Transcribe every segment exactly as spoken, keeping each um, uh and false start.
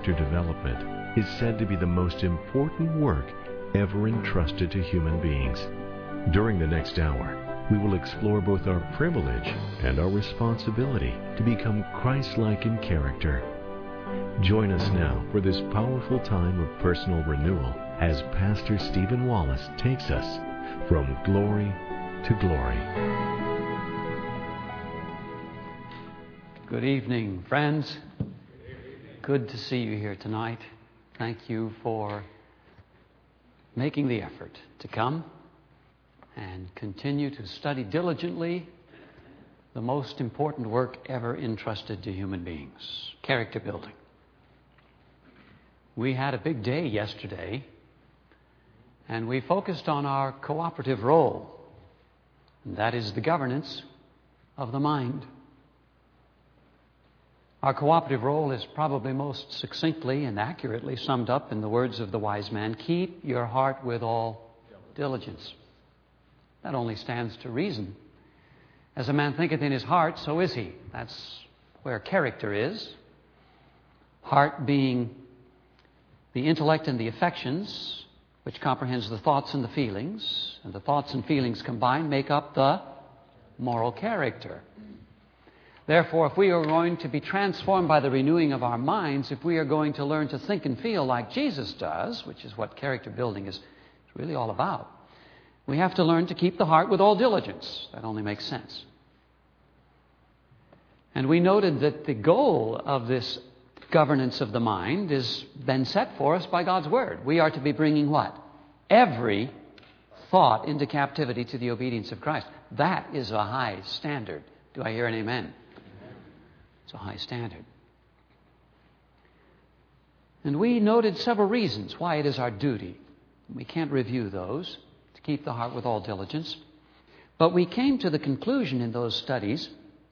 character development is said to be the most important work ever entrusted to human beings. During the next hour, we will explore both our privilege and our responsibility to become Christ-like in character. Join us now for this powerful time of personal renewal as Pastor Stephen Wallace takes us from glory to glory. Good evening, friends. Good to see you here tonight. Thank you for making the effort to come and continue to study diligently the most important work ever entrusted to human beings, character building. We had a big day yesterday, and we focused on our cooperative role, and that is the governance of the mind. Our cooperative role is probably most succinctly and accurately summed up in the words of the wise man, "Keep your heart with all diligence." That only stands to reason. As a man thinketh in his heart, so is he. That's where character is. Heart being the intellect and the affections, which comprehends the thoughts and the feelings, and the thoughts and feelings combined make up the moral character. Therefore, if we are going to be transformed by the renewing of our minds, if we are going to learn to think and feel like Jesus does, which is what character building is really all about, we have to learn to keep the heart with all diligence. That only makes sense. And we noted that the goal of this governance of the mind has been set for us by God's Word. We are to be bringing what? Every thought into captivity to the obedience of Christ. That is a high standard. Do I hear an amen? It's a high standard. And we noted several reasons why it is our duty. We can't review those. Keep the heart with all diligence. But we came to the conclusion in those studies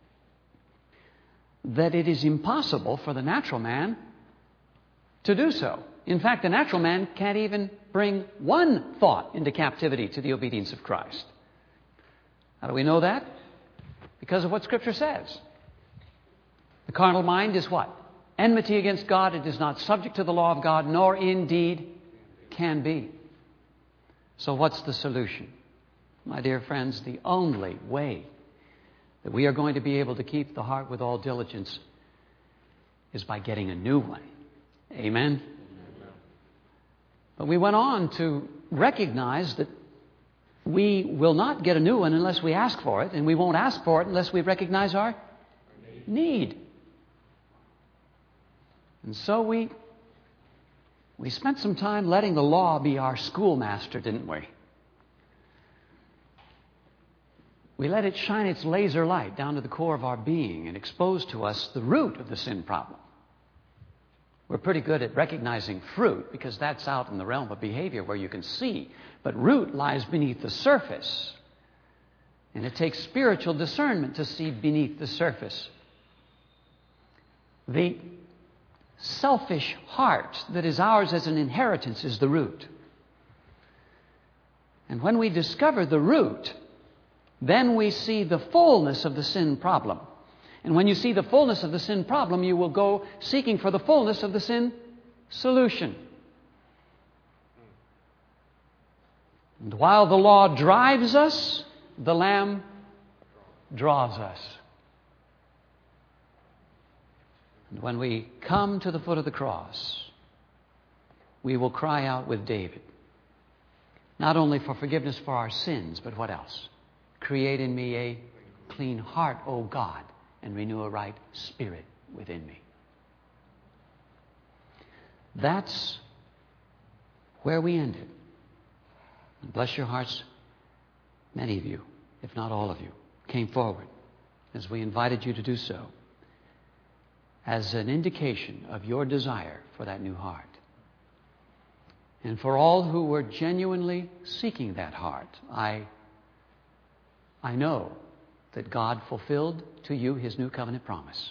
that it is impossible for the natural man to do so. In fact, the natural man can't even bring one thought into captivity to the obedience of Christ. How do we know that? Because of what Scripture says. The carnal mind is what? Enmity against God. It is not subject to the law of God, nor indeed can be. So what's the solution? My dear friends, the only way that we are going to be able to keep the heart with all diligence is by getting a new one. Amen? But we went on to recognize that we will not get a new one unless we ask for it, and we won't ask for it unless we recognize our need. And so we... We spent some time letting the law be our schoolmaster, didn't we? We let it shine its laser light down to the core of our being and expose to us the root of the sin problem. We're pretty good at recognizing fruit because that's out in the realm of behavior where you can see. But root lies beneath the surface. And it takes spiritual discernment to see beneath the surface. The selfish heart that is ours as an inheritance is the root. And when we discover the root, then we see the fullness of the sin problem. And when you see the fullness of the sin problem, you will go seeking for the fullness of the sin solution. And while the law drives us, the Lamb draws us. And when we come to the foot of the cross, we will cry out with David, not only for forgiveness for our sins, but what else? Create in me a clean heart, O God, and renew a right spirit within me. That's where we ended. And bless your hearts, many of you, if not all of you, came forward as we invited you to do so, as an indication of your desire for that new heart. And for all who were genuinely seeking that heart, I, I know that God fulfilled to you His new covenant promise.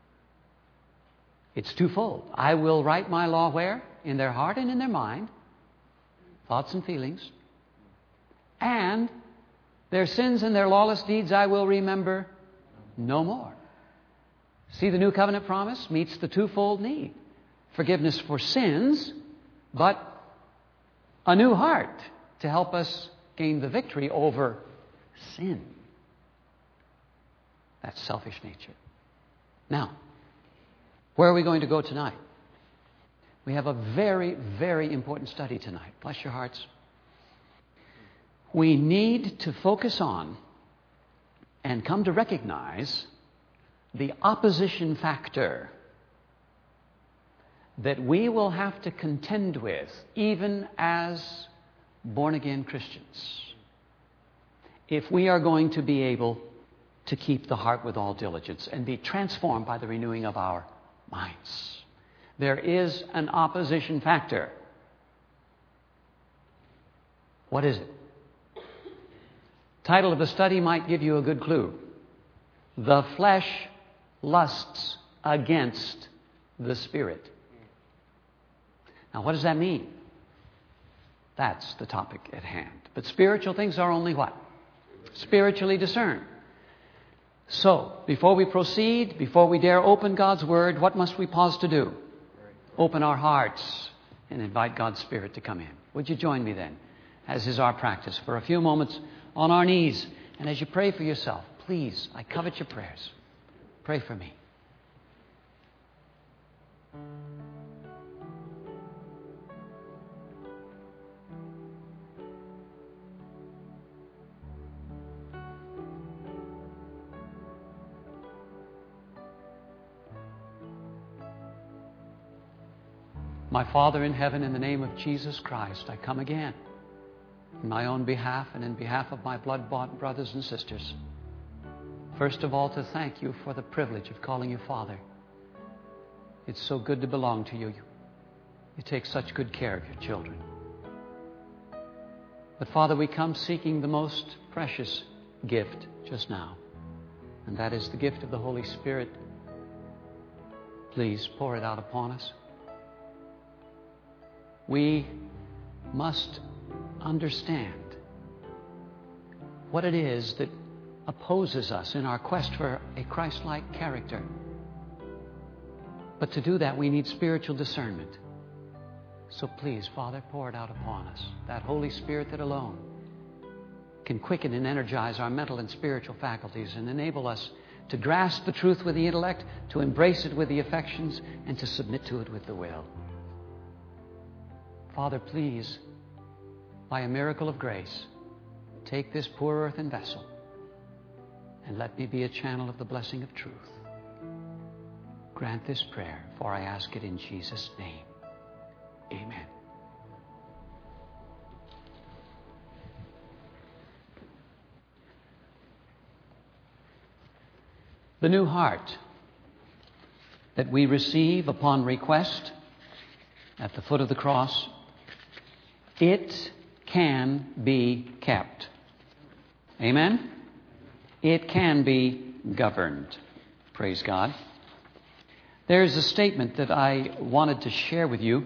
It's twofold. I will write my law where? In their heart and in their mind, thoughts and feelings. And their sins and their lawless deeds I will remember no more. See, the new covenant promise meets the twofold need. forgiveness for sins, but a new heart to help us gain the victory over sin. That's selfish nature. Now, where are we going to go tonight? We have a very, very important study tonight. Bless your hearts. We need to focus on and come to recognize the opposition factor that we will have to contend with even as born-again Christians if we are going to be able to keep the heart with all diligence and be transformed by the renewing of our minds. There is an opposition factor. What is it? Title of the study might give you a good clue. The flesh lusts against the Spirit. Now, what does that mean? That's the topic at hand. But spiritual things are only what? Spiritually discerned. So, before we proceed, before we dare open God's Word, what must we pause to do? Open our hearts and invite God's Spirit to come in. Would you join me then, as is our practice, for a few moments on our knees? And as you pray for yourself, please, I covet your prayers. Pray for me. My Father in heaven, in the name of Jesus Christ, I come again in my own behalf and in behalf of my blood-bought brothers and sisters. First of all, to thank you for the privilege of calling you Father. It's so good to belong to you. You take such good care of your children. But Father, we come seeking the most precious gift just now, and that is the gift of the Holy Spirit. Please pour it out upon us. We must understand what it is that opposes us in our quest for a Christ-like character. But to do that, we need spiritual discernment. So please, Father, pour it out upon us. That Holy Spirit that alone can quicken and energize our mental and spiritual faculties and enable us to grasp the truth with the intellect, to embrace it with the affections, and to submit to it with the will. Father, please, by a miracle of grace, take this poor earthen vessel and let me be a channel of the blessing of truth. Grant this prayer, for I ask it in Jesus' name. Amen. The new heart that we receive upon request at the foot of the cross, it can be kept. Amen? It can be governed. Praise God. There's a statement that I wanted to share with you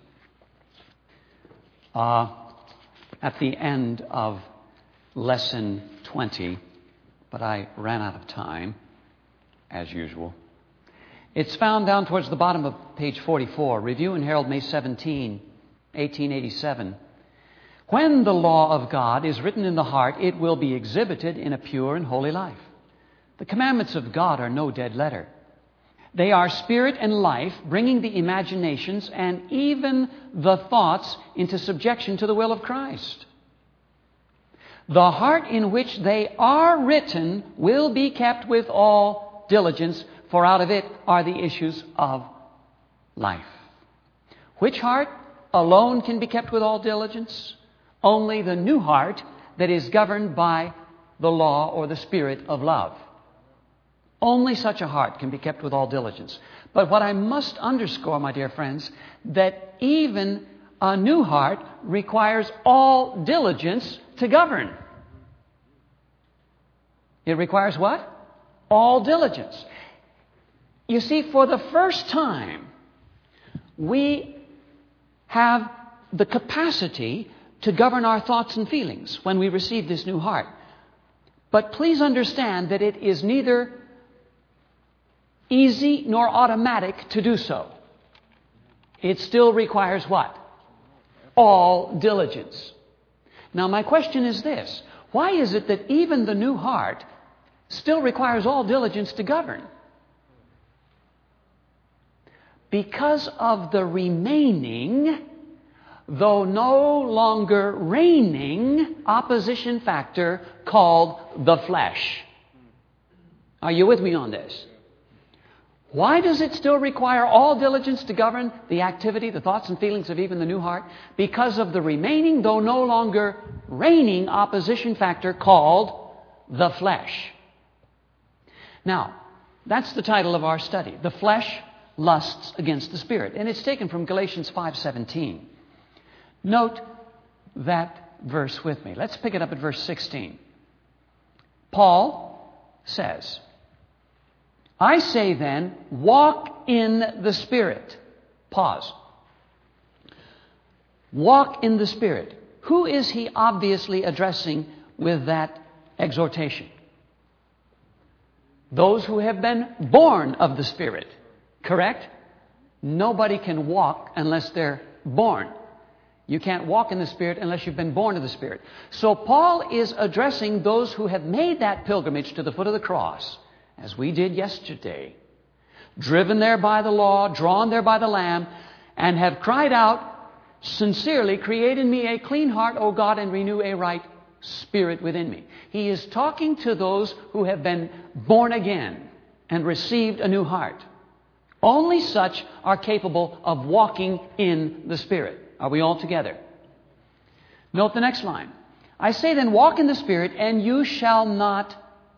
uh, at the end of lesson twenty, but I ran out of time, as usual. It's found down towards the bottom of page forty-four, Review and Herald, May seventeenth, eighteen eighty-seven. When the law of God is written in the heart, it will be exhibited in a pure and holy life. The commandments of God are no dead letter. They are spirit and life, bringing the imaginations and even the thoughts into subjection to the will of Christ. The heart in which they are written will be kept with all diligence, for out of it are the issues of life. Which heart alone can be kept with all diligence? Only the new heart that is governed by the law or the spirit of love. Only such a heart can be kept with all diligence. But what I must underscore, my dear friends, that even a new heart requires all diligence to govern. It requires what? All diligence. You see, for the first time, we have the capacity to govern our thoughts and feelings when we receive this new heart. But please understand that it is neither easy nor automatic to do so. It still requires what? All diligence. Now, my question is this. Why is it that even the new heart still requires all diligence to govern? Because of the remaining, though no longer reigning, opposition factor called the flesh. Are you with me on this? Why does it still require all diligence to govern the activity, the thoughts and feelings of even the new heart? Because of the remaining, though no longer reigning, opposition factor called the flesh. Now, that's the title of our study. The flesh lusts against the Spirit. And it's taken from Galatians five seventeen. Note that verse with me. Let's pick it up at verse sixteen. Paul says, I say then, walk in the Spirit. Pause. Walk in the Spirit. Who is he obviously addressing with that exhortation? Those who have been born of the Spirit. Correct? Nobody can walk unless they're born. You can't walk in the Spirit unless you've been born of the Spirit. So Paul is addressing those who have made that pilgrimage to the foot of the cross, as we did yesterday, driven there by the law, drawn there by the Lamb, and have cried out sincerely, create in me a clean heart, O God, and renew a right spirit within me. He is talking to those who have been born again and received a new heart. Only such are capable of walking in the Spirit. Are we all together? Note the next line. I say then, walk in the Spirit, and you shall not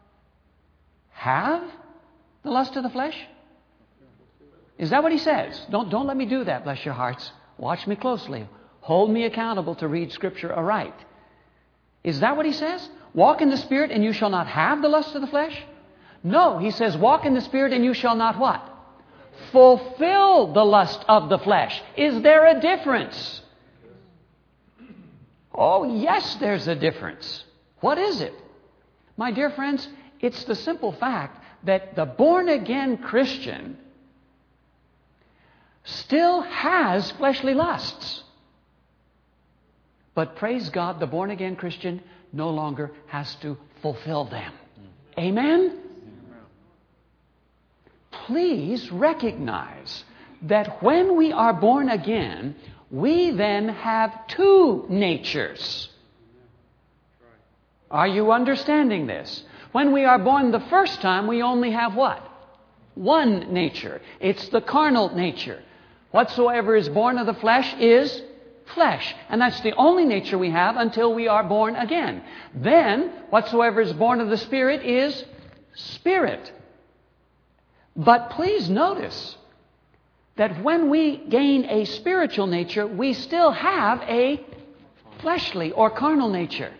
have the lust of the flesh? Is that what he says? Don't, don't let me do that, bless your hearts. Watch me closely. Hold me accountable to read Scripture aright. Is that what he says? Walk in the Spirit, and you shall not have the lust of the flesh? No, he says, walk in the Spirit, and you shall not what? Fulfill the lust of the flesh. Is there a difference? Oh, yes, there's a difference. What is it? My dear friends, it's the simple fact that the born-again Christian still has fleshly lusts. But praise God, the born-again Christian no longer has to fulfill them. Amen? Please recognize that when we are born again, we then have two natures. Are you understanding this? When we are born the first time, we only have what? One nature. It's the carnal nature. Whatsoever is born of the flesh is flesh. And that's the only nature we have until we are born again. Then, whatsoever is born of the Spirit is spirit. But please notice that when we gain a spiritual nature, we still have a fleshly or carnal nature.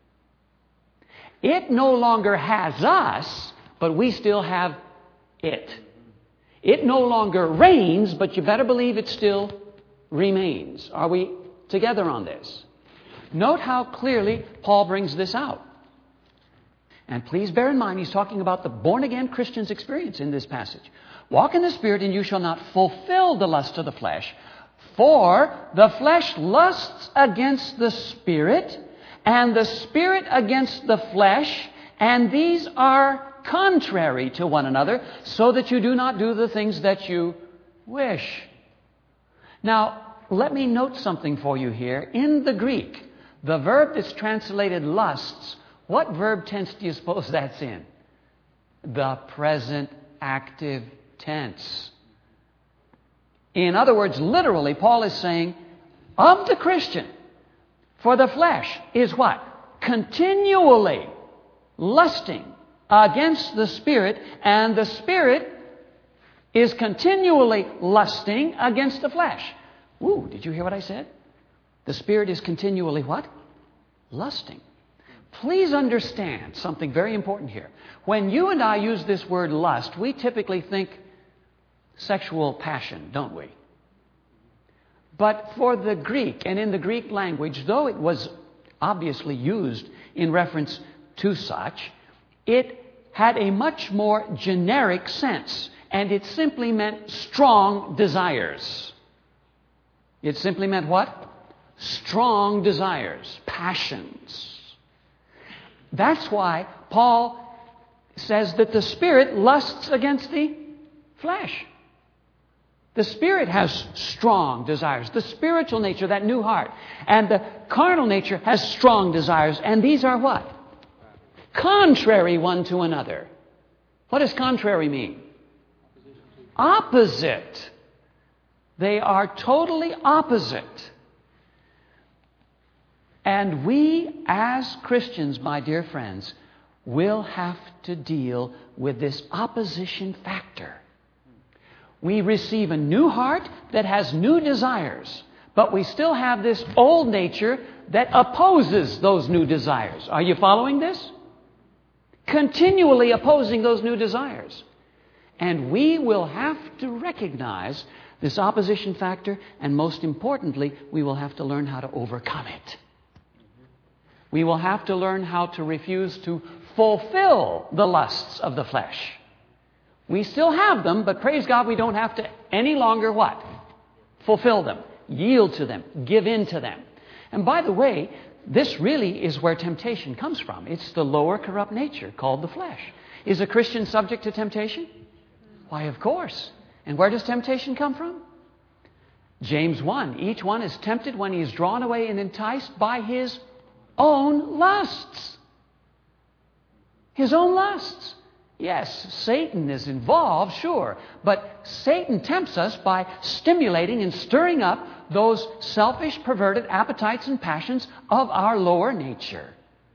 It no longer has us, but we still have it. It no longer reigns, but you better believe it still remains. Are we together on this? Note how clearly Paul brings this out. And please bear in mind, he's talking about the born-again Christian's experience in this passage. Walk in the Spirit, and you shall not fulfill the lust of the flesh. For the flesh lusts against the Spirit, and the Spirit against the flesh, and these are contrary to one another, so that you do not do the things that you wish. Now, let me note something for you here. In the Greek, the verb that's translated lusts, what verb tense do you suppose that's in? The present active tense. In other words, literally, Paul is saying, of the Christian, for the flesh is what? Continually lusting against the Spirit, and the Spirit is continually lusting against the flesh. Ooh, did you hear what I said? The Spirit is continually what? Lusting. Please understand something very important here. When you and I use this word lust, we typically think sexual passion, don't we? But for the Greek, and in the Greek language, though it was obviously used in reference to such, it had a much more generic sense, and it simply meant strong desires. It simply meant what? Strong desires, passions. That's why Paul says that the Spirit lusts against the flesh. The Spirit has strong desires. The spiritual nature, that new heart. And the carnal nature has strong desires. And these are what? Contrary one to another. What does contrary mean? Opposite. They are totally opposite. And we, as Christians, my dear friends, will have to deal with this opposition factor. We receive a new heart that has new desires, but we still have this old nature that opposes those new desires. Are you following this? Continually opposing those new desires. And we will have to recognize this opposition factor, and most importantly, we will have to learn how to overcome it. We will have to learn how to refuse to fulfill the lusts of the flesh. We still have them, but praise God, we don't have to any longer what? Fulfill them, yield to them, give in to them. And by the way, this really is where temptation comes from. It's the lower corrupt nature called the flesh. Is a Christian subject to temptation? Why, of course. And where does temptation come from? James one. Each one is tempted when he is drawn away and enticed by his own lusts. His own lusts. Yes, Satan is involved, sure. But Satan tempts us by stimulating and stirring up those selfish, perverted appetites and passions of our lower nature.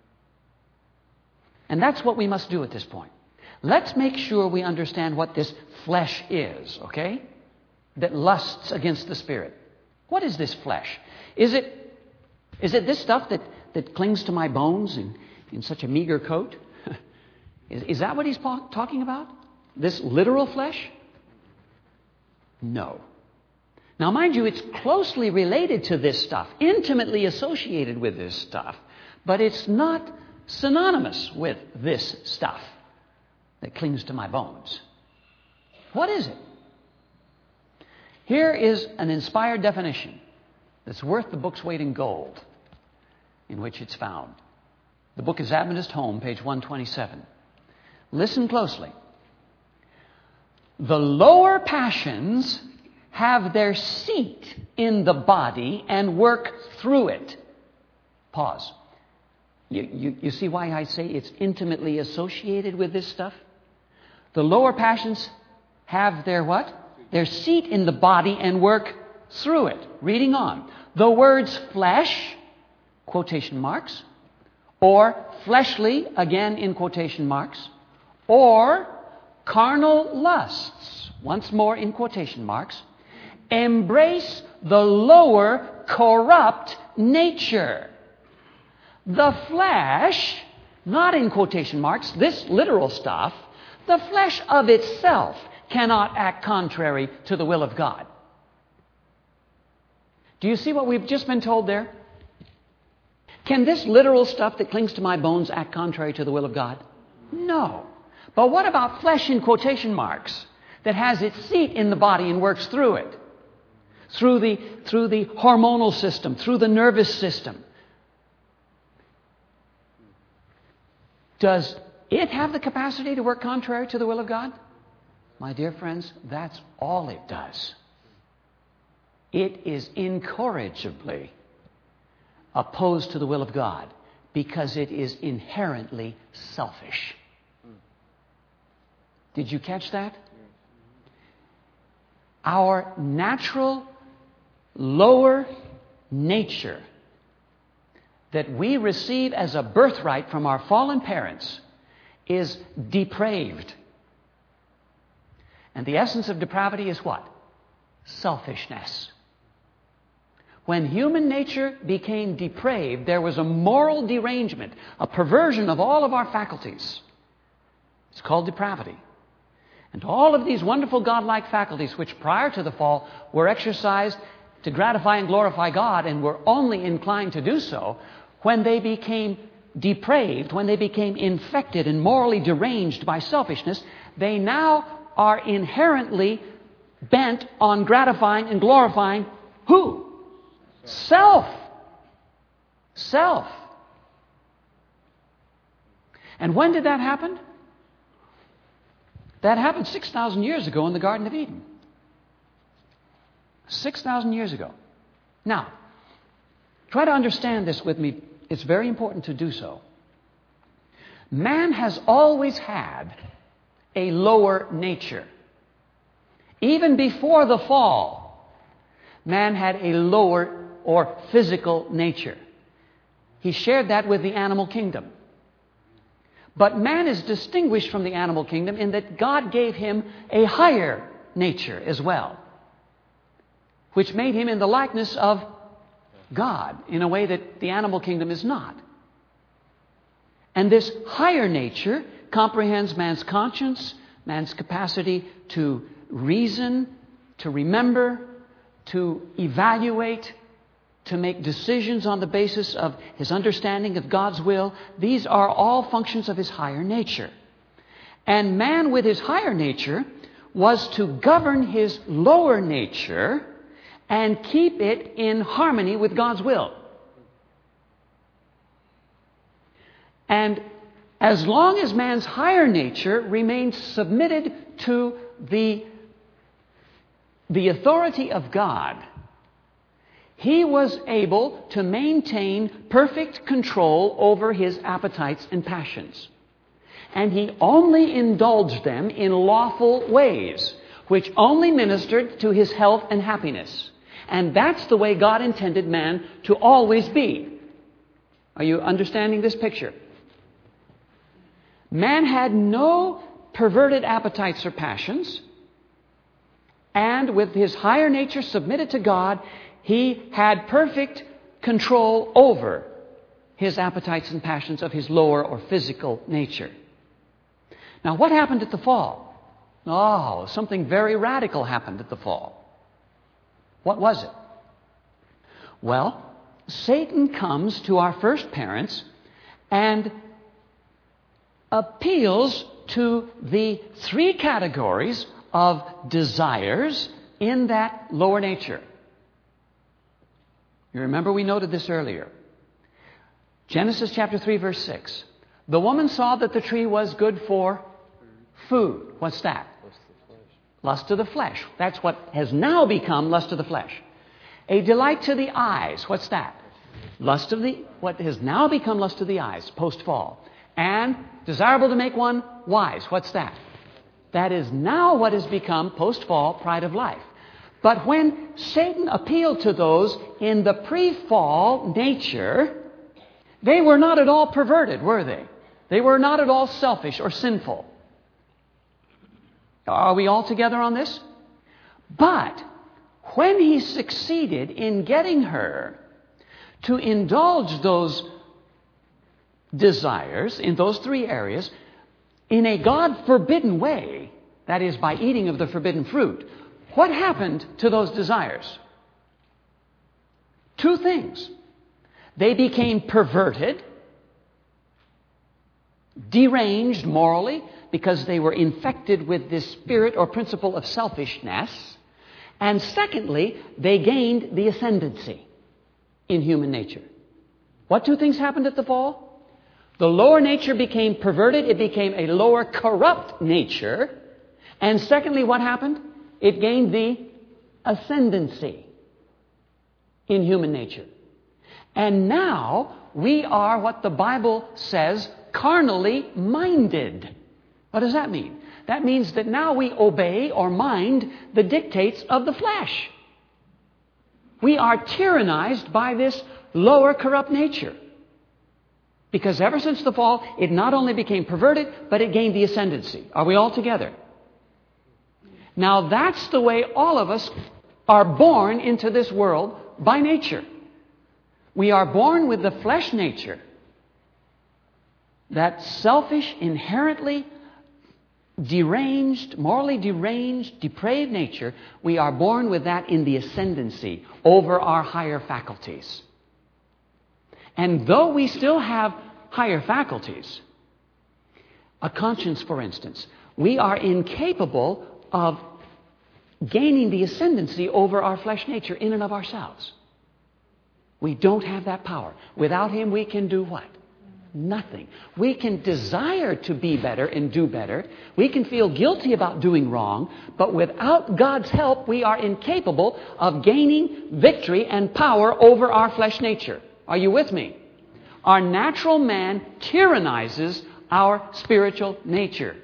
And that's what we must do at this point. Let's make sure we understand what this flesh is, okay? That lusts against the Spirit. What is this flesh? Is it, is it this stuff that, that clings to my bones in, in such a meager coat? Is, is that what he's po- talking about? This literal flesh? No. Now, mind you, it's closely related to this stuff, intimately associated with this stuff, but it's not synonymous with this stuff that clings to my bones. What is it? Here is an inspired definition that's worth the book's weight in gold in which it's found. The book is Adventist Home, page one twenty-seven. Listen closely. The lower passions have their seat in the body and work through it. Pause. You, you, you see why I say it's intimately associated with this stuff? The lower passions have their what? Their seat in the body and work through it. Reading on. The words flesh, quotation marks, or fleshly, again in quotation marks, or carnal lusts, once more in quotation marks, embrace the lower corrupt nature. The flesh, not in quotation marks, this literal stuff, the flesh of itself cannot act contrary to the will of God. Do you see what we've just been told there? Can this literal stuff that clings to my bones act contrary to the will of God? No. But what about flesh in quotation marks that has its seat in the body and works through it? Through the, through the hormonal system, through the nervous system. Does it have the capacity to work contrary to the will of God? My dear friends, that's all it does. It is incorrigibly opposed to the will of God because it is inherently selfish. Did you catch that? Our natural lower nature that we receive as a birthright from our fallen parents is depraved. And the essence of depravity is what? Selfishness. When human nature became depraved, there was a moral derangement, a perversion of all of our faculties. It's called depravity. And all of these wonderful godlike faculties, which prior to the fall were exercised to gratify and glorify God and were only inclined to do so, when they became depraved, when they became infected and morally deranged by selfishness, they now are inherently bent on gratifying and glorifying who? Self. Self. And when did that happen? That happened six thousand years ago in the Garden of Eden. six thousand years ago. Now, try to understand this with me. It's very important to do so. Man has always had a lower nature. Even before the fall, man had a lower or physical nature. He shared that with the animal kingdom. But man is distinguished from the animal kingdom in that God gave him a higher nature as well, which made him in the likeness of God in a way that the animal kingdom is not. And this higher nature comprehends man's conscience, man's capacity to reason, to remember, to evaluate, to make decisions on the basis of his understanding of God's will. These are all functions of his higher nature. And man with his higher nature was to govern his lower nature and keep it in harmony with God's will. And as long as man's higher nature remained submitted to the, the authority of God, he was able to maintain perfect control over his appetites and passions. And he only indulged them in lawful ways, which only ministered to his health and happiness. And that's the way God intended man to always be. Are you understanding this picture? Man had no perverted appetites or passions, and with his higher nature submitted to God, he had perfect control over his appetites and passions of his lower or physical nature. Now, what happened at the fall? Oh, something very radical happened at the fall. What was it? Well, Satan comes to our first parents and appeals to the three categories of desires in that lower nature. You remember we noted this earlier. Genesis chapter three, verse six. The woman saw that the tree was good for food. What's that? Lust of the flesh. That's what has now become lust of the flesh. A delight to the eyes. What's that? Lust of the, what has now become lust of the eyes, post-fall. And desirable to make one wise. What's that? That is now what has become, post-fall, pride of life. But when Satan appealed to those in the pre-fall nature, they were not at all perverted, were they? They were not at all selfish or sinful. Are we all together on this? But when he succeeded in getting her to indulge those desires in those three areas in a God-forbidden way, that is, by eating of the forbidden fruit, what happened to those desires? Two things. They became perverted, deranged morally, because they were infected with this spirit or principle of selfishness. And secondly, they gained the ascendancy in human nature. What two things happened at the fall? The lower nature became perverted. It became a lower corrupt nature. And secondly, what happened? It gained the ascendancy in human nature. And now we are what the Bible says, carnally minded. What does that mean? That means that now we obey or mind the dictates of the flesh. We are tyrannized by this lower corrupt nature. Because ever since the fall, it not only became perverted, but it gained the ascendancy. Are we all together? Now that's the way all of us are born into this world by nature. We are born with the flesh nature. That selfish, inherently deranged, morally deranged, depraved nature. We are born with that in the ascendancy over our higher faculties. And though we still have higher faculties, a conscience, for instance, we are incapable of gaining the ascendancy over our flesh nature in and of ourselves. We don't have that power. Without Him, we can do what? Nothing. We can desire to be better and do better. We can feel guilty about doing wrong. But without God's help, we are incapable of gaining victory and power over our flesh nature. Are you with me? Our natural man tyrannizes our spiritual nature.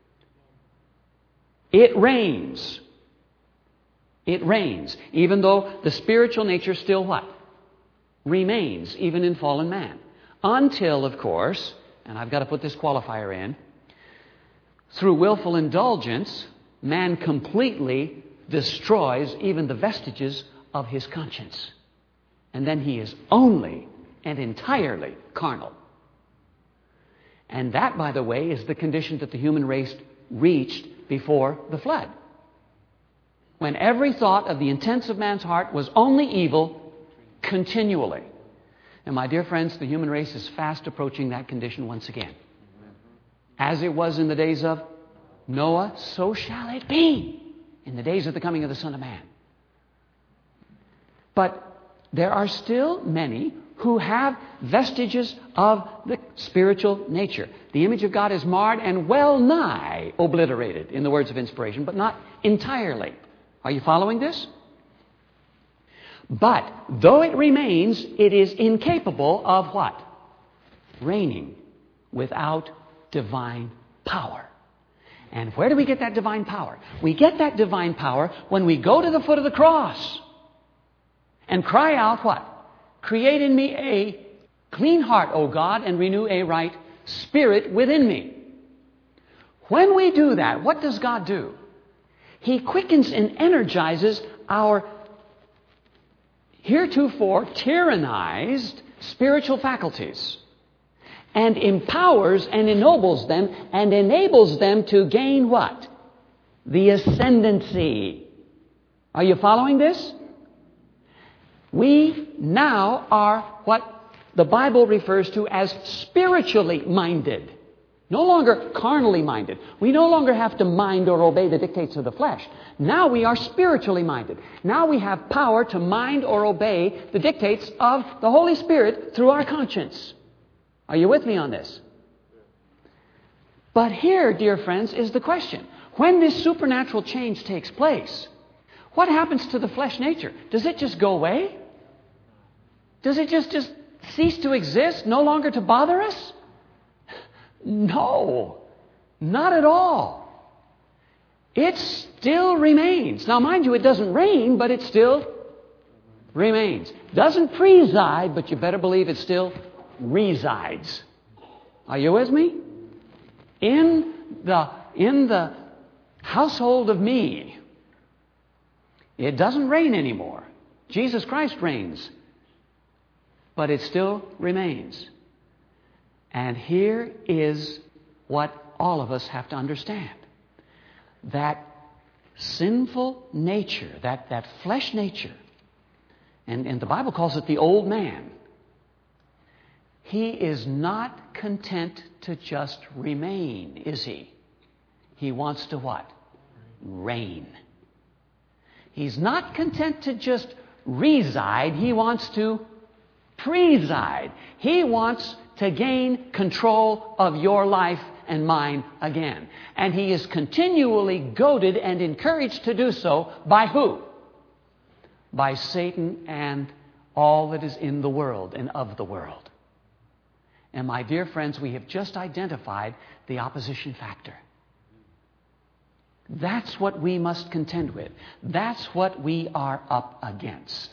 It reigns. It reigns. Even though the spiritual nature still what? Remains, even in fallen man. Until, of course, and I've got to put this qualifier in, through willful indulgence, man completely destroys even the vestiges of his conscience. And then he is only and entirely carnal. And that, by the way, is the condition that the human race reached before the flood. When every thought of the intents of man's heart was only evil continually. And my dear friends, the human race is fast approaching that condition once again. As it was in the days of Noah, so shall it be in the days of the coming of the Son of Man. But there are still many who have vestiges of the spiritual nature. The image of God is marred and well nigh obliterated, in the words of inspiration, but not entirely. Are you following this? But though it remains, it is incapable of what? Reigning without divine power. And where do we get that divine power? We get that divine power when we go to the foot of the cross and cry out what? Create in me a clean heart, O God, and renew a right spirit within me. When we do that, what does God do? He quickens and energizes our heretofore tyrannized spiritual faculties and empowers and ennobles them and enables them to gain what? The ascendancy. Are you following this? We now are what the Bible refers to as spiritually minded. No longer carnally minded. We no longer have to mind or obey the dictates of the flesh. Now we are spiritually minded. Now we have power to mind or obey the dictates of the Holy Spirit through our conscience. Are you with me on this? But here, dear friends, is the question. When this supernatural change takes place, what happens to the flesh nature? Does it just go away? Does it just, just cease to exist, no longer to bother us? No, not at all. It still remains. Now, mind you, it doesn't reign, but it still remains. Doesn't preside, but you better believe it still resides. Are you with me? In the, in the household of me, it doesn't reign anymore. Jesus Christ reigns, but it still remains. And here is what all of us have to understand. That sinful nature, that, that flesh nature, and, and the Bible calls it the old man, he is not content to just remain, is he? He wants to what? Reign. He's not content to just reside. He wants to preside. He wants to gain control of your life and mine again. And he is continually goaded and encouraged to do so by who? By Satan and all that is in the world and of the world. And my dear friends, we have just identified the opposition factor. That's what we must contend with. That's what we are up against.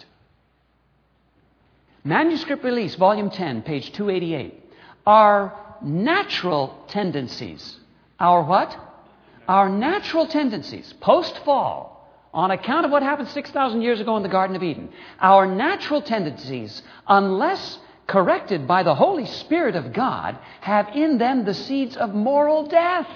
Manuscript Release, Volume ten, page two eighty-eight. Our natural tendencies. Our what? Our natural tendencies, post-fall, on account of what happened six thousand years ago in the Garden of Eden. Our natural tendencies, unless corrected by the Holy Spirit of God, have in them the seeds of moral death.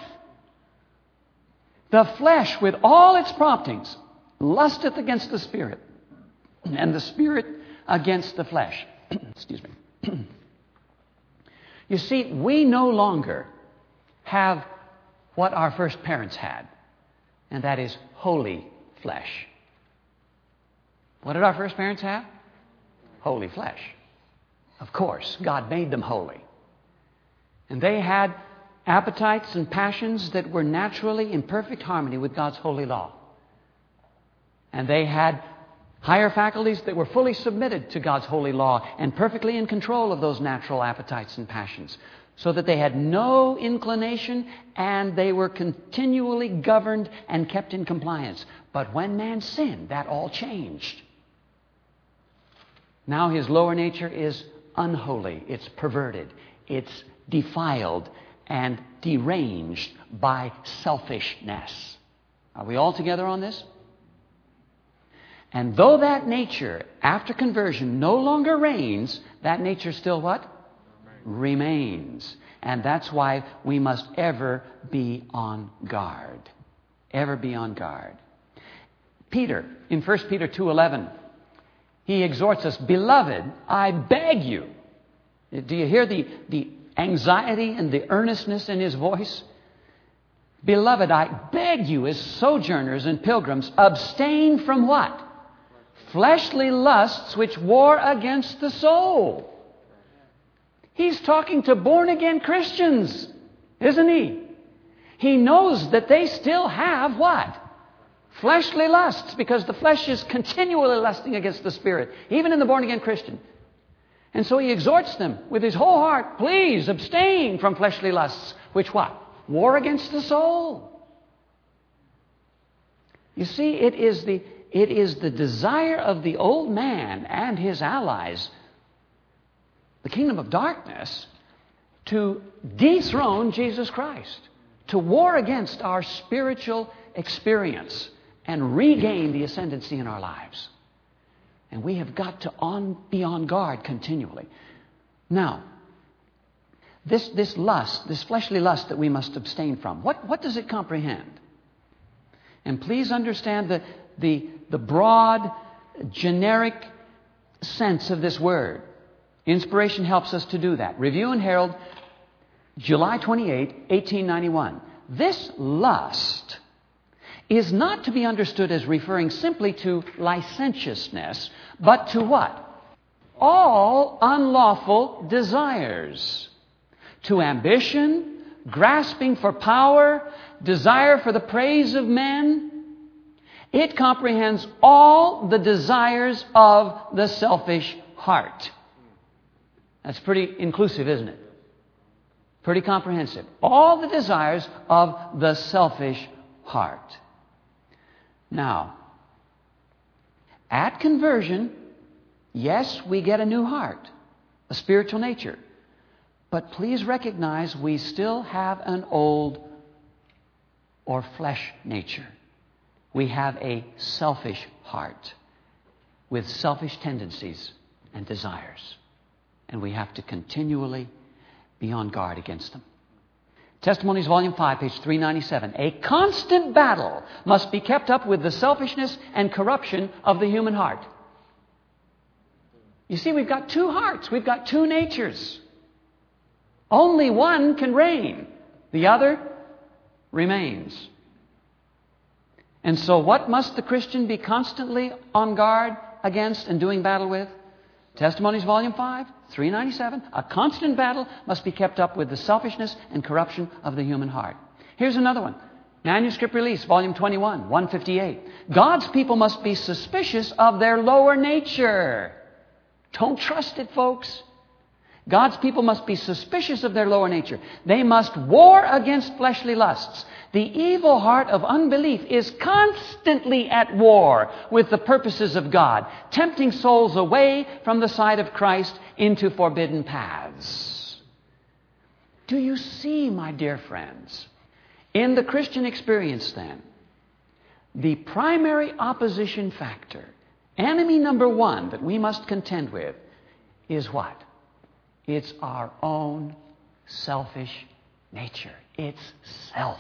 The flesh, with all its promptings, lusteth against the Spirit, and the Spirit against the flesh. Excuse me. You see, we no longer have what our first parents had, and that is holy flesh. What did our first parents have? holy flesh. Of course, God made them holy. And they had appetites and passions that were naturally in perfect harmony with God's holy law. And they had higher faculties that were fully submitted to God's holy law and perfectly in control of those natural appetites and passions, so that they had no inclination and they were continually governed and kept in compliance. But when man sinned, that all changed. Now his lower nature is unholy, it's perverted, it's defiled and deranged by selfishness. Are we all together on this? And though that nature, after conversion, no longer reigns, that nature still what? Remains. And that's why we must ever be on guard. Ever be on guard. Peter, in First Peter two eleven, he exhorts us, "Beloved, I beg you." Do you hear the, the anxiety and the earnestness in his voice? "Beloved, I beg you as sojourners and pilgrims, abstain from" what? "Fleshly lusts which war against the soul." He's talking to born-again Christians, isn't he? He knows that they still have what? Fleshly lusts, because the flesh is continually lusting against the Spirit, even in the born-again Christian. And so he exhorts them with his whole heart, please abstain from fleshly lusts, which what? War against the soul. You see, it is the, it is the desire of the old man and his allies, the kingdom of darkness, to dethrone Jesus Christ, to war against our spiritual experience and regain the ascendancy in our lives. And we have got to on, be on guard continually. Now, this, this lust, this fleshly lust that we must abstain from, what, what does it comprehend? And please understand the, the, the broad, generic sense of this word. Inspiration helps us to do that. Review and Herald, July twenty-eighth, eighteen ninety-one. This lust is not to be understood as referring simply to licentiousness, but to what? All unlawful desires. To ambition, grasping for power, desire for the praise of men. It comprehends all the desires of the selfish heart. That's pretty inclusive, isn't it? Pretty comprehensive. All the desires of the selfish heart. Now, at conversion, yes, we get a new heart, a spiritual nature. But please recognize we still have an old or flesh nature. We have a selfish heart with selfish tendencies and desires. And we have to continually be on guard against them. Testimonies, Volume five, page three ninety-seven. A constant battle must be kept up with the selfishness and corruption of the human heart. You see, we've got two hearts. We've got two natures. Only one can reign. The other remains. And so what must the Christian be constantly on guard against and doing battle with? Testimonies, Volume five, three ninety-seven. A constant battle must be kept up with the selfishness and corruption of the human heart. Here's another one. Manuscript Release, Volume twenty-one, one fifty-eight. God's people must be suspicious of their lower nature. Don't trust it, folks. God's people must be suspicious of their lower nature. They must war against fleshly lusts. The evil heart of unbelief is constantly at war with the purposes of God, tempting souls away from the side of Christ into forbidden paths. Do you see, my dear friends, in the Christian experience then, the primary opposition factor, enemy number one that we must contend with, is what? It's our own selfish nature. It's self.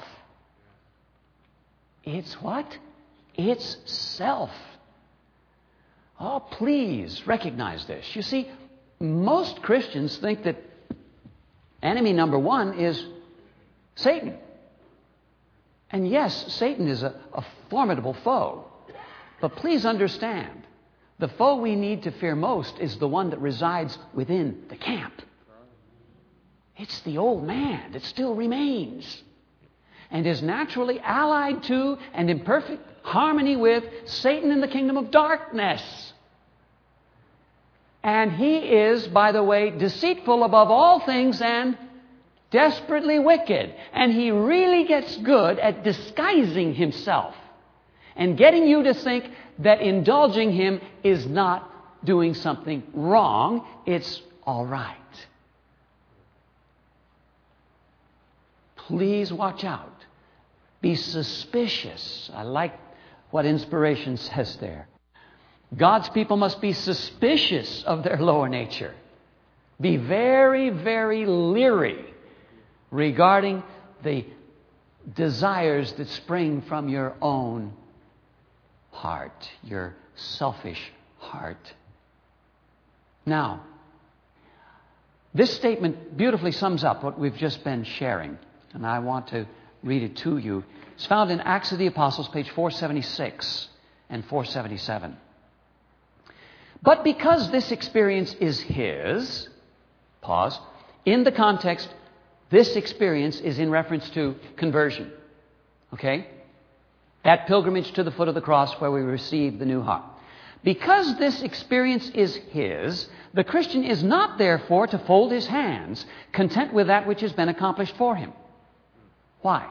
It's what? It's self. Oh, please recognize this. You see, most Christians think that enemy number one is Satan. And yes, Satan is a, a formidable foe. But please understand, The foe we need to fear most is the one that resides within the camp. It's the old man that still remains and is naturally allied to and in perfect harmony with Satan in the kingdom of darkness. And he is, by the way, deceitful above all things and desperately wicked. And he really gets good at disguising himself and getting you to think that indulging him is not doing something wrong. It's all right. Please watch out. Be suspicious. I like what inspiration says there. God's people must be suspicious of their lower nature. Be very, very leery regarding the desires that spring from your own heart, your selfish heart. Now, this statement beautifully sums up what we've just been sharing, and I want to read it to you. It's found in Acts of the Apostles, page four seventy-six and four seventy-seven. But because this experience is his, pause, in the context, this experience is in reference to conversion. Okay? That pilgrimage to the foot of the cross where we receive the new heart. Because this experience is his, the Christian is not therefore to fold his hands, content with that which has been accomplished for him. Why?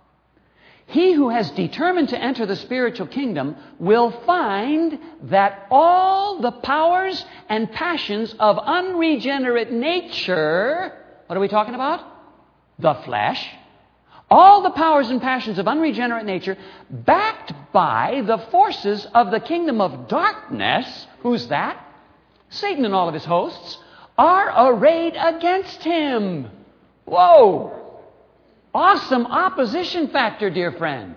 He who has determined to enter the spiritual kingdom will find that all the powers and passions of unregenerate nature, what are we talking about? The flesh. All the powers and passions of unregenerate nature, backed by the forces of the kingdom of darkness, who's that? Satan and all of his hosts, are arrayed against him. Whoa! Awesome opposition factor, dear friend.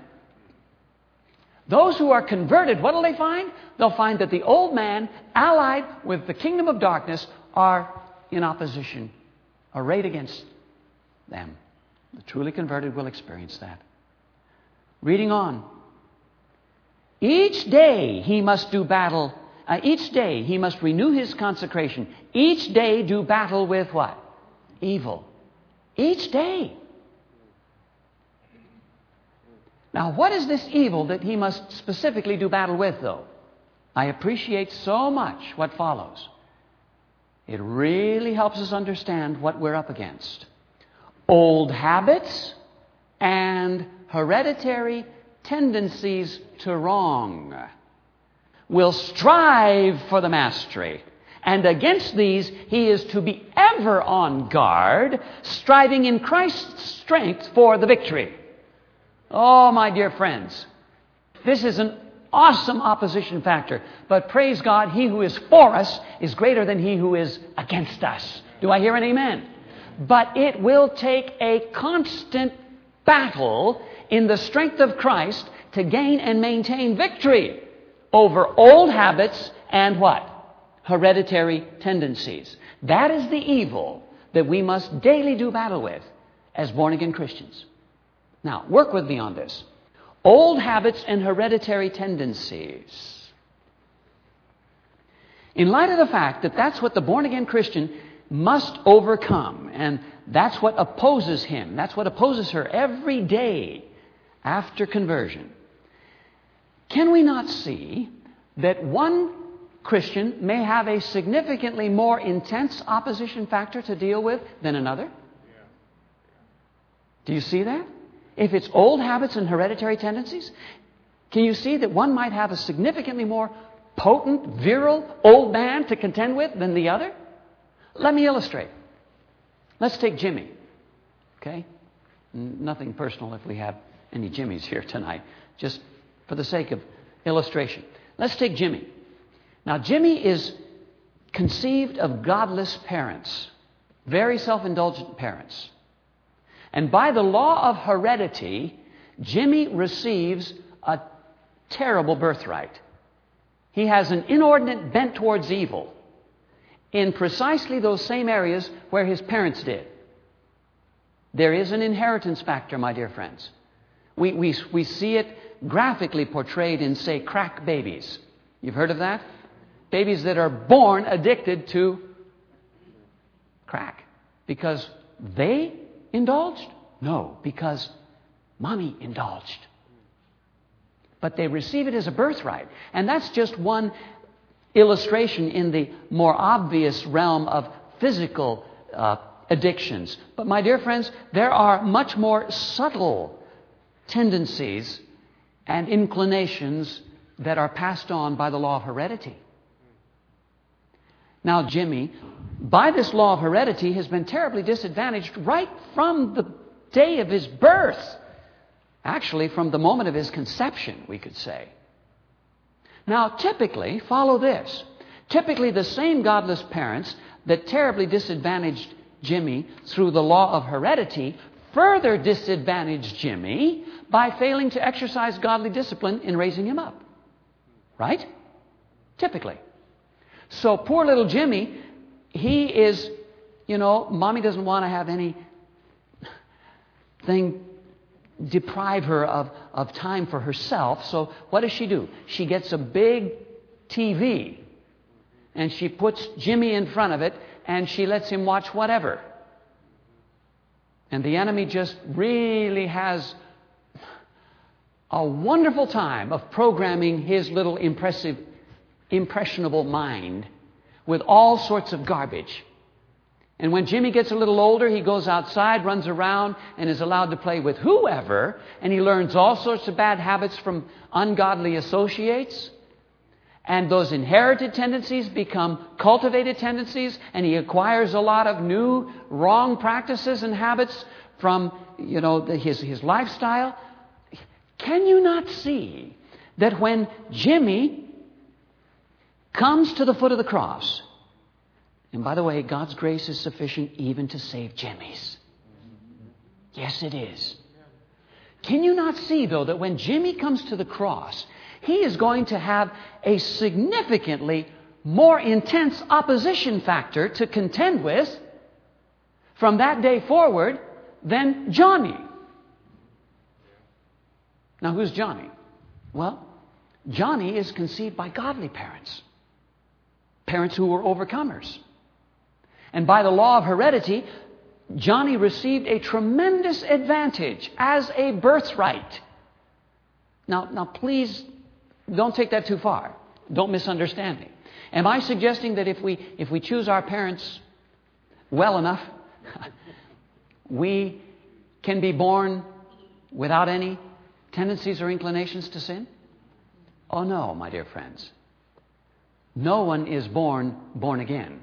Those who are converted, what will they find? They'll find that the old man, allied with the kingdom of darkness, are in opposition, arrayed against them. The truly converted will experience that. Reading on. Each day he must do battle. Uh, each day he must renew his consecration. Each day do battle with what? Evil. Each day. Now, what is this evil that he must specifically do battle with, though? I appreciate so much what follows. It really helps us understand what we're up against. Old habits and hereditary tendencies to wrong will strive for the mastery. And against these, he is to be ever on guard, striving in Christ's strength for the victory. Oh, my dear friends, this is an awesome opposition factor. But praise God, he who is for us is greater than he who is against us. Do I hear an amen? But it will take a constant battle in the strength of Christ to gain and maintain victory over old habits and what? Hereditary tendencies. That is the evil that we must daily do battle with as born-again Christians. Now, work with me on this. Old habits and hereditary tendencies. In light of the fact that that's what the born-again Christian must overcome, and that's what opposes him, that's what opposes her every day after conversion, can we not see that one Christian may have a significantly more intense opposition factor to deal with than another? Do you see that? If it's old habits and hereditary tendencies, can you see that one might have a significantly more potent, virile old man to contend with than the other? Let me illustrate. Let's take Jimmy. Okay? Nothing personal if we have any Jimmys here tonight. Just for the sake of illustration. Let's take Jimmy. Now, Jimmy is conceived of godless parents. Very self-indulgent parents. And by the law of heredity, Jimmy receives a terrible birthright. He has an inordinate bent towards evil in precisely those same areas where his parents did. There is an inheritance factor, my dear friends. We, we, we see it graphically portrayed in, say, crack babies. You've heard of that? babies that are born addicted to crack. Because they indulged? No, because mommy indulged. But they receive it as a birthright. And that's just one illustration in the more obvious realm of physical uh, addictions. But my dear friends, there are much more subtle tendencies and inclinations that are passed on by the law of heredity. Now, Jimmy, by this law of heredity, has been terribly disadvantaged right from the day of his birth. Actually, from the moment of his conception, we could say. Now, typically, follow this. Typically, the same godless parents that terribly disadvantaged Jimmy through the law of heredity further disadvantaged Jimmy by failing to exercise godly discipline in raising him up. Right? Typically. So poor little Jimmy, he is, you know, mommy doesn't want to have any thing deprive her of, of time for herself. So what does she do? She gets a big T V and she puts Jimmy in front of it and she lets him watch whatever. And the enemy just really has a wonderful time of programming his little impressive, impressionable mind with all sorts of garbage. And when Jimmy gets a little older, he goes outside, runs around, and is allowed to play with whoever, and he learns all sorts of bad habits from ungodly associates. And those inherited tendencies become cultivated tendencies, and he acquires a lot of new wrong practices and habits from, you know, the, his, his lifestyle. Can you not see that when Jimmy comes to the foot of the cross, and by the way, God's grace is sufficient even to save Jimmy's. Yes, it is. Can you not see, though, that when Jimmy comes to the cross, he is going to have a significantly more intense opposition factor to contend with from that day forward than Johnny. Now, who's Johnny? Well, Johnny is conceived by godly parents. Parents who were overcomers. And by the law of heredity, Johnny received a tremendous advantage as a birthright. Now, now please don't take that too far. Don't misunderstand me. Am I suggesting that if we if we choose our parents well enough, we can be born without any tendencies or inclinations to sin? Oh no, my dear friends. No one is born born again.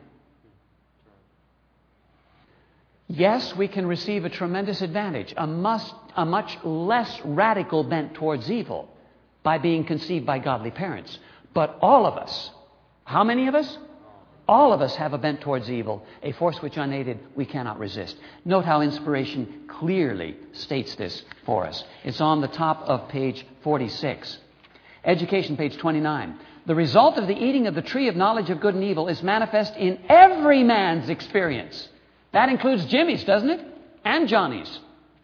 Yes, we can receive a tremendous advantage, a, must, a much less radical bent towards evil by being conceived by godly parents. But all of us, how many of us? All of us have a bent towards evil, a force which unaided we cannot resist. Note how inspiration clearly states this for us. It's on the top of page forty-six. Education, page twenty-nine. The result of the eating of the tree of knowledge of good and evil is manifest in every man's experience. That includes Jimmy's, doesn't it? And Johnny's.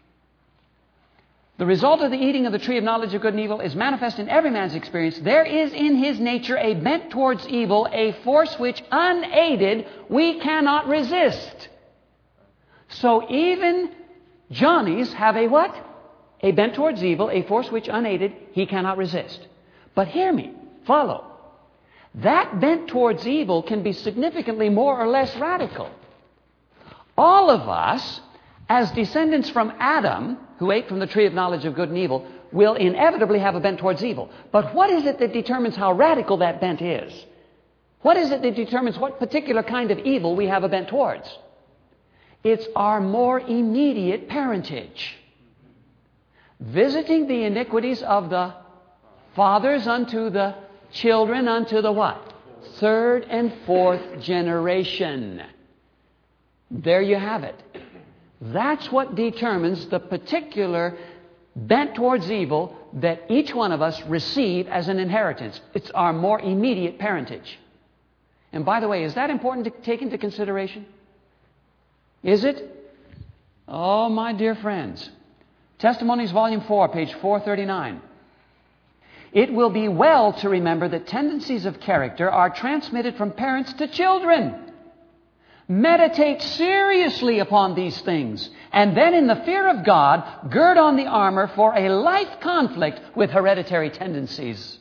The result of the eating of the tree of knowledge of good and evil is manifest in every man's experience. There is in his nature a bent towards evil, a force which unaided we cannot resist. So even Johnny's have a what? A bent towards evil, a force which unaided he cannot resist. But hear me, follow. That bent towards evil can be significantly more or less radical. All of us, as descendants from Adam, who ate from the tree of knowledge of good and evil, will inevitably have a bent towards evil. But what is it that determines how radical that bent is? What is it that determines what particular kind of evil we have a bent towards? It's our more immediate parentage. Visiting the iniquities of the fathers unto the children unto the what? Third and fourth generation. There you have it. That's what determines the particular bent towards evil that each one of us receive as an inheritance. It's our more immediate parentage. And by the way, is that important to take into consideration? Is it? Oh, my dear friends. Testimonies, Volume four, page four thirty-nine. It will be well to remember that tendencies of character are transmitted from parents to children. Meditate seriously upon these things, and then in the fear of God, gird on the armor for a life conflict with hereditary tendencies.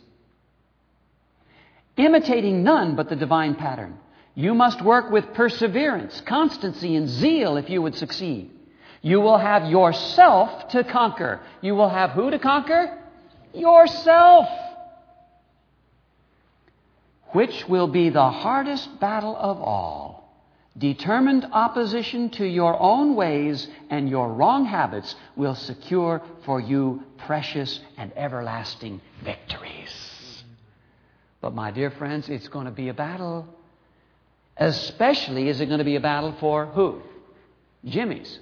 Imitating none but the divine pattern, you must work with perseverance, constancy, and zeal if you would succeed. You will have yourself to conquer. You will have who to conquer? Yourself. Which will be the hardest battle of all. Determined opposition to your own ways and your wrong habits will secure for you precious and everlasting victories. But my dear friends, it's going to be a battle. Especially is it going to be a battle for who? Jimmy's.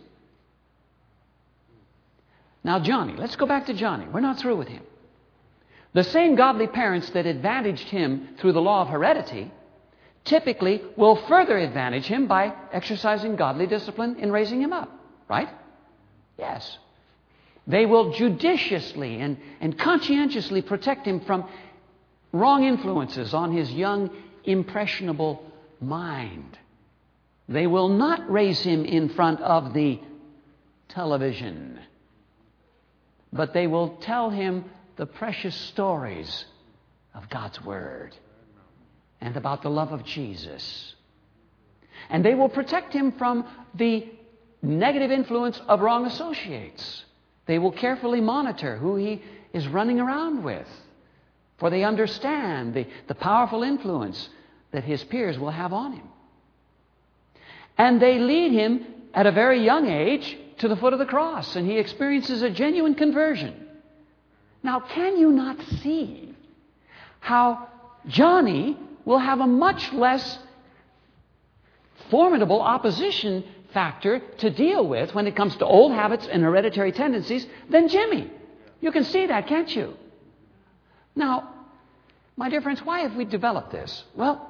Now Johnny, let's go back to Johnny. We're not through with him. The same godly parents that advantaged him through the law of heredity typically will further advantage him by exercising godly discipline in raising him up. Right? Yes. They will judiciously and, and conscientiously protect him from wrong influences on his young, impressionable mind. They will not raise him in front of the television, but they will tell him the precious stories of God's Word and about the love of Jesus. And they will protect him from the negative influence of wrong associates. They will carefully monitor who he is running around with, for they understand the, the powerful influence that his peers will have on him. And they lead him at a very young age to the foot of the cross, and he experiences a genuine conversion. Now, can you not see how Johnny will have a much less formidable opposition factor to deal with when it comes to old habits and hereditary tendencies than Jimmy? You can see that, can't you? Now, my dear friends, why have we developed this? Well,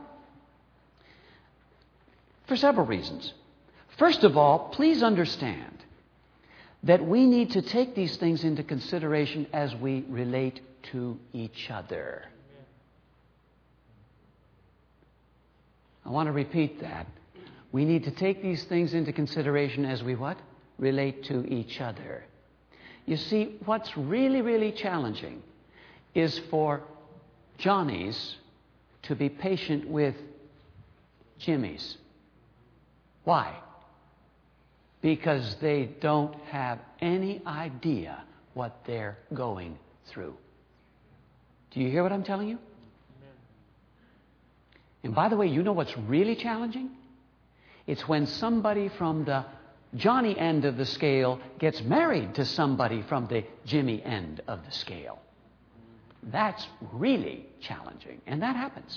for several reasons. First of all, please understand that we need to take these things into consideration as we relate to each other. I want to repeat that. We need to take these things into consideration as we what? Relate to each other. You see, what's really, really challenging is for Johnny's to be patient with Jimmy's. Why? Because they don't have any idea what they're going through. Do you hear what I'm telling you? And by the way, you know what's really challenging? It's when somebody from the Johnny end of the scale gets married to somebody from the Jimmy end of the scale. That's really challenging. And that happens.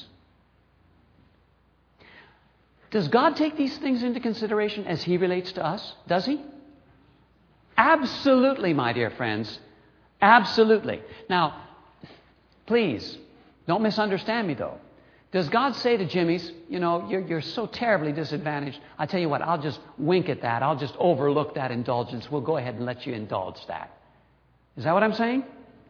Does God take these things into consideration as He relates to us? Does He? Absolutely, my dear friends. Absolutely. Now, please, don't misunderstand me, though. Does God say to Jimmy's, you know, you're, you're so terribly disadvantaged. I tell you what, I'll just wink at that. I'll just overlook that indulgence. We'll go ahead and let you indulge that. Is that what I'm saying?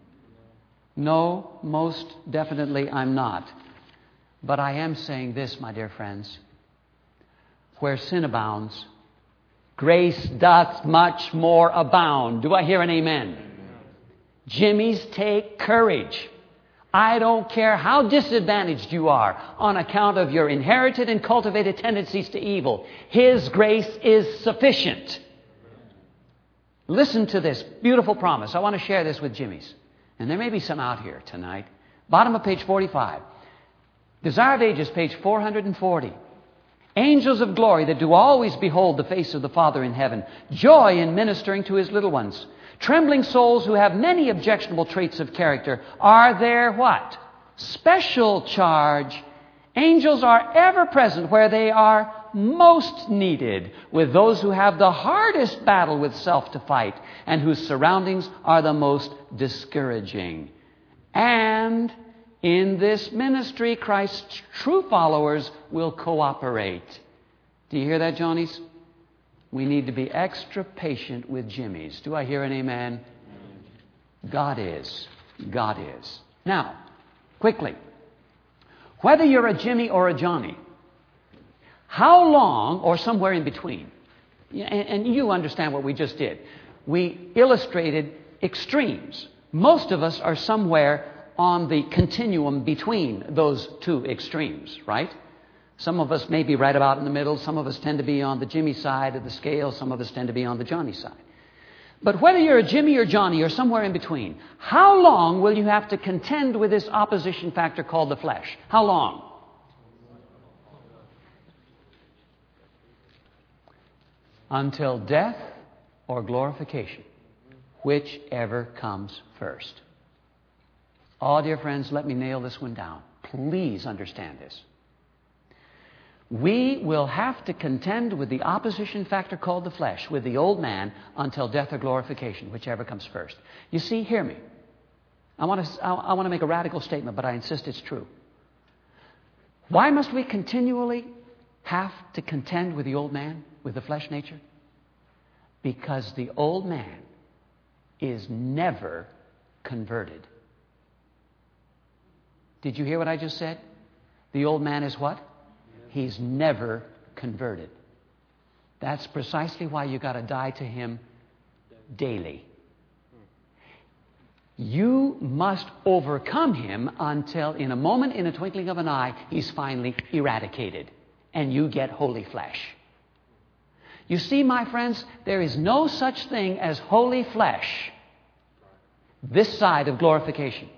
No, most definitely I'm not. But I am saying this, my dear friends. Where sin abounds, grace doth much more abound. Do I hear an amen? Jimmy's, take courage. I don't care how disadvantaged you are on account of your inherited and cultivated tendencies to evil. His grace is sufficient. Listen to this beautiful promise. I want to share this with Jimmy's. And there may be some out here tonight. Bottom of page forty-five. Desire of Ages, page four hundred forty. Angels of glory that do always behold the face of the Father in heaven. Joy in ministering to His little ones. Trembling souls who have many objectionable traits of character are their what? Special charge. Angels are ever present where they are most needed, with those who have the hardest battle with self to fight and whose surroundings are the most discouraging. And in this ministry, Christ's true followers will cooperate. Do you hear that, Johnnies? We need to be extra patient with Jimmy's. Do I hear an amen? God is. God is. Now, quickly, whether you're a Jimmy or a Johnny, how long, or somewhere in between, and, and you understand what we just did. We illustrated extremes. Most of us are somewhere on the continuum between those two extremes, right? Some of us may be right about in the middle. Some of us tend to be on the Jimmy side of the scale. Some of us tend to be on the Johnny side. But whether you're a Jimmy or Johnny or somewhere in between, how long will you have to contend with this opposition factor called the flesh? How long? Until death or glorification, whichever comes first. Oh, dear friends, let me nail this one down. Please understand this. We will have to contend with the opposition factor called the flesh, with the old man, until death or glorification, whichever comes first. You see, hear me. I want to, I want to make a radical statement, but I insist it's true. Why must we continually have to contend with the old man, with the flesh nature? Because the old man is never converted. Did you hear what I just said? The old man is what? He's never converted. That's precisely why you got to die to him daily. You must overcome him until in a moment, in a twinkling of an eye, he's finally eradicated and you get holy flesh. You see, my friends, there is no such thing as holy flesh this side of glorification.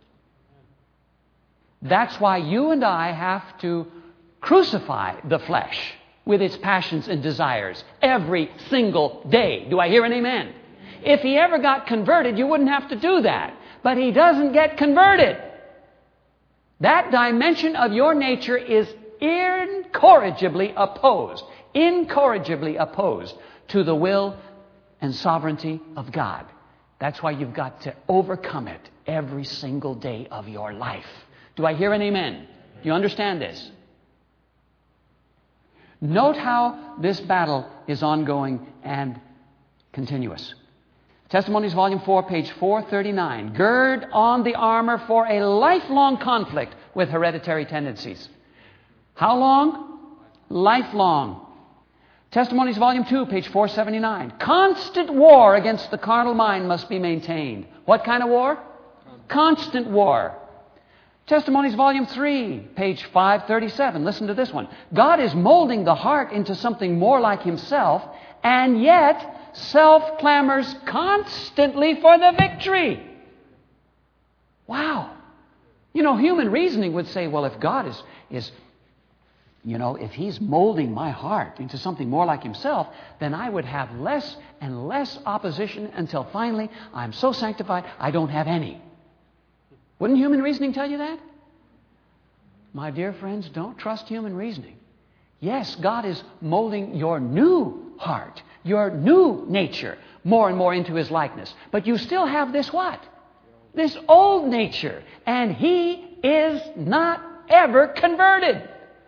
That's why you and I have to crucify the flesh with its passions and desires every single day. Do I hear an amen? If he ever got converted, you wouldn't have to do that. But he doesn't get converted. That dimension of your nature is incorrigibly opposed, incorrigibly opposed to the will and sovereignty of God. That's why you've got to overcome it every single day of your life. Do I hear an amen? You understand this? Note how this battle is ongoing and continuous. Testimonies, Volume four, page four thirty-nine. Gird on the armor for a lifelong conflict with hereditary tendencies. How long? Lifelong. Testimonies, Volume two, page four seventy-nine. Constant war against the carnal mind must be maintained. What kind of war? Constant war. Testimonies, Volume three, page five thirty-seven. Listen to this one. God is molding the heart into something more like Himself, and yet self clamors constantly for the victory. Wow. You know, human reasoning would say, well, if God is, is, you know, if He's molding my heart into something more like Himself, then I would have less and less opposition until finally I'm so sanctified I don't have any. Wouldn't human reasoning tell you that? My dear friends, don't trust human reasoning. Yes, God is molding your new heart, your new nature, more and more into His likeness. But you still have this what? This old nature. And He is not ever converted.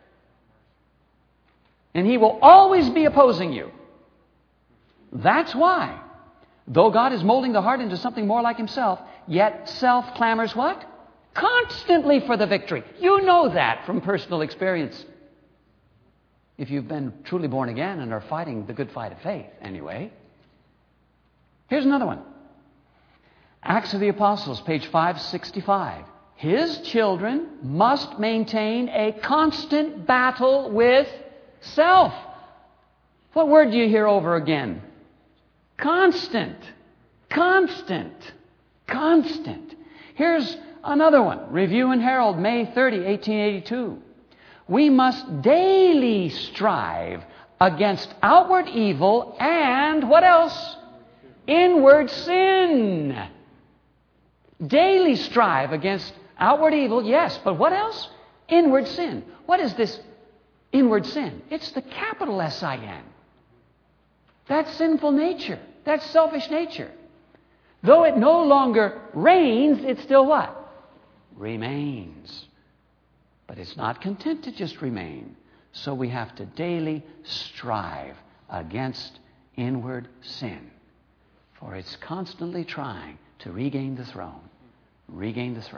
And He will always be opposing you. That's why, though God is molding the heart into something more like Himself, yet self clamors what? Constantly for the victory. You know that from personal experience. If you've been truly born again and are fighting the good fight of faith, anyway. Here's another one. Acts of the Apostles, page five sixty-five. His children must maintain a constant battle with self. What word do you hear over again? Constant. Constant. Constant. Here's another one. Review and Herald, May thirtieth, eighteen eighty-two. We must daily strive against outward evil and what else? Inward sin. Daily strive against outward evil, yes, but what else? Inward sin. What is this inward sin? It's the capital S I N. That's sinful nature. That's selfish nature. Though it no longer reigns, it still what? Remains. But it's not content to just remain. So we have to daily strive against inward sin. For it's constantly trying to regain the throne. Regain the throne.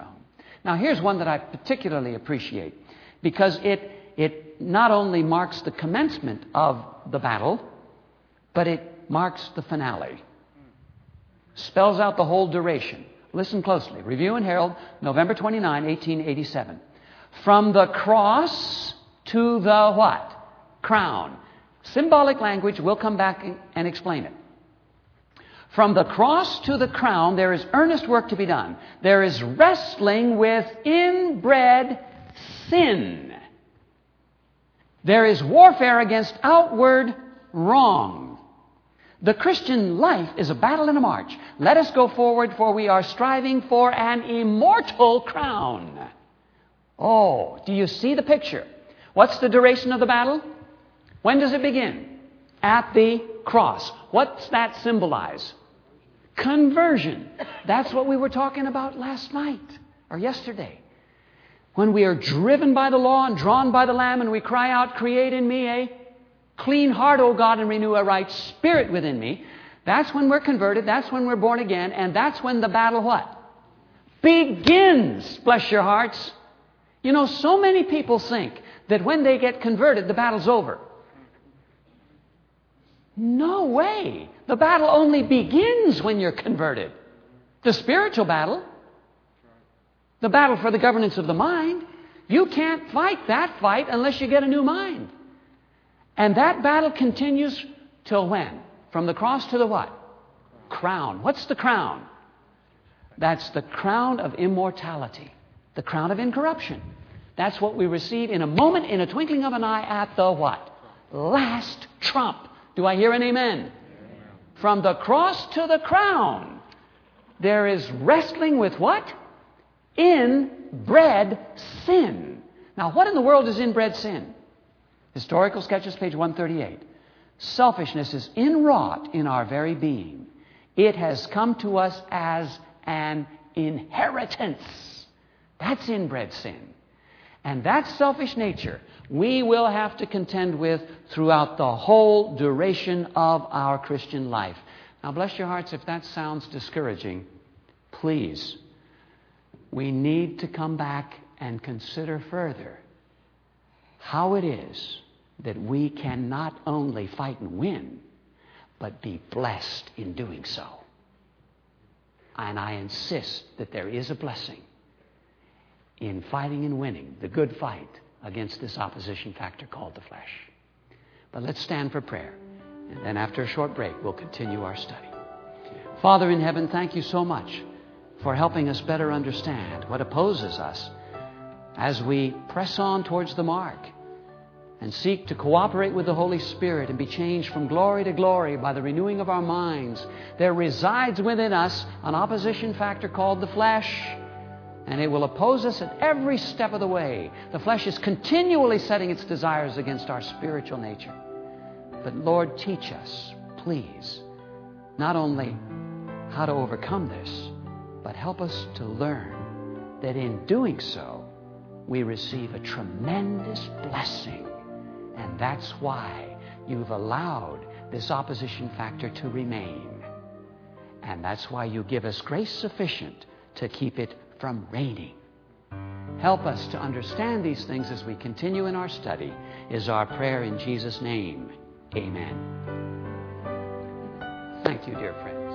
Now, here's one that I particularly appreciate because it, it not only marks the commencement of the battle, but it marks the finale. Spells out the whole duration. Listen closely. Review and Herald, November twenty-ninth, eighteen eighty-seven. From the cross to the what? Crown. Symbolic language. We'll come back and explain it. From the cross to the crown, there is earnest work to be done. There is wrestling with inbred sin. There is warfare against outward wrong. The Christian life is a battle and a march. Let us go forward, for we are striving for an immortal crown. Oh, do you see the picture? What's the duration of the battle? When does it begin? At the cross. What's that symbolize? Conversion. That's what we were talking about last night or yesterday. When we are driven by the law and drawn by the Lamb and we cry out, create in me a clean heart, O God, and renew a right spirit within me. That's when we're converted. That's when we're born again. And that's when the battle what? Begins. Bless your hearts. You know, so many people think that when they get converted, the battle's over. No way. The battle only begins when you're converted. The spiritual battle. The battle for the governance of the mind. You can't fight that fight unless you get a new mind. And that battle continues till when? From the cross to the what? Crown. What's the crown? That's the crown of immortality. The crown of incorruption. That's what we receive in a moment, in a twinkling of an eye at the what? Last trump. Do I hear an amen? Amen. From the cross to the crown, there is wrestling with what? Inbred sin. Now, what in the world is inbred sin? Historical Sketches, page one thirty-eight. Selfishness is inwrought in our very being. It has come to us as an inheritance. That's inbred sin. And that selfish nature we will have to contend with throughout the whole duration of our Christian life. Now, bless your hearts, if that sounds discouraging, please, we need to come back and consider further how it is that we can not only fight and win, but be blessed in doing so. And I insist that there is a blessing in fighting and winning the good fight against this opposition factor called the flesh. But let's stand for prayer. And then after a short break, we'll continue our study. Father in heaven, thank you so much for helping us better understand what opposes us as we press on towards the mark and seek to cooperate with the Holy Spirit and be changed from glory to glory by the renewing of our minds. There resides within us an opposition factor called the flesh, and it will oppose us at every step of the way. The flesh is continually setting its desires against our spiritual nature. But Lord, teach us, please, not only how to overcome this, but help us to learn that in doing so, we receive a tremendous blessing. And that's why you've allowed this opposition factor to remain. And that's why you give us grace sufficient to keep it from reigning. Help us to understand these things as we continue in our study, is our prayer in Jesus' name. Amen. Thank you, dear friend.